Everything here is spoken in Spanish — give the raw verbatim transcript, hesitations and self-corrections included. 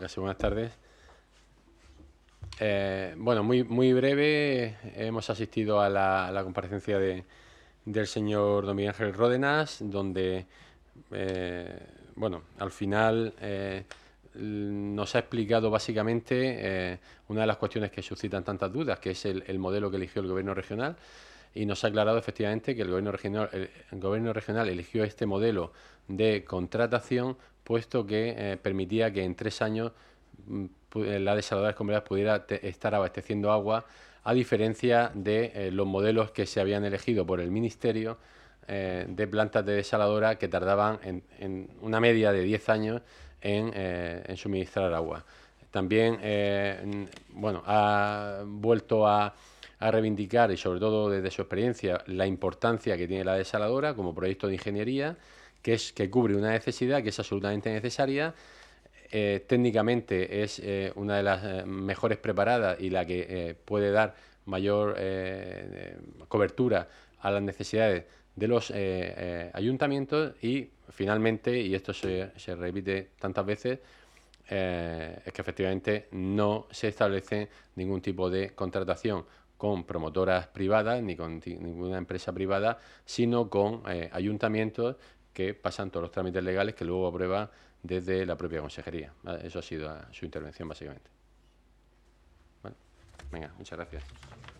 casi buenas tardes. Eh, bueno, muy, muy breve, hemos asistido a la, a la comparecencia de, del señor don Miguel Ángel Ródenas, donde, eh, bueno, al final eh, nos ha explicado básicamente eh, una de las cuestiones que suscitan tantas dudas, que es el, el modelo que eligió el Gobierno regional, y nos ha aclarado efectivamente que el Gobierno regional, el, el gobierno regional eligió este modelo de contratación, puesto que eh, permitía que en tres años la desaladora de Escombradas pudiera estar abasteciendo agua, a diferencia de eh, los modelos que se habían elegido por el Ministerio eh, de plantas de desaladora que tardaban en, en una media de diez años en, eh, en suministrar agua. También, eh, bueno, ha vuelto a, a reivindicar, y sobre todo desde su experiencia, la importancia que tiene la desaladora como proyecto de ingeniería, que, es, que cubre una necesidad que es absolutamente necesaria. Eh, técnicamente es eh, una de las eh, mejores preparadas y la que eh, puede dar mayor eh, cobertura a las necesidades de los eh, eh, ayuntamientos. Y finalmente, y esto se, se repite tantas veces, eh, es que efectivamente no se establece ningún tipo de contratación con promotoras privadas ni con ninguna empresa privada, sino con eh, ayuntamientos que pasan todos los trámites legales que luego aprueba desde la propia consejería. ¿Vale? Eso ha sido su intervención, básicamente. Bueno, venga, muchas gracias.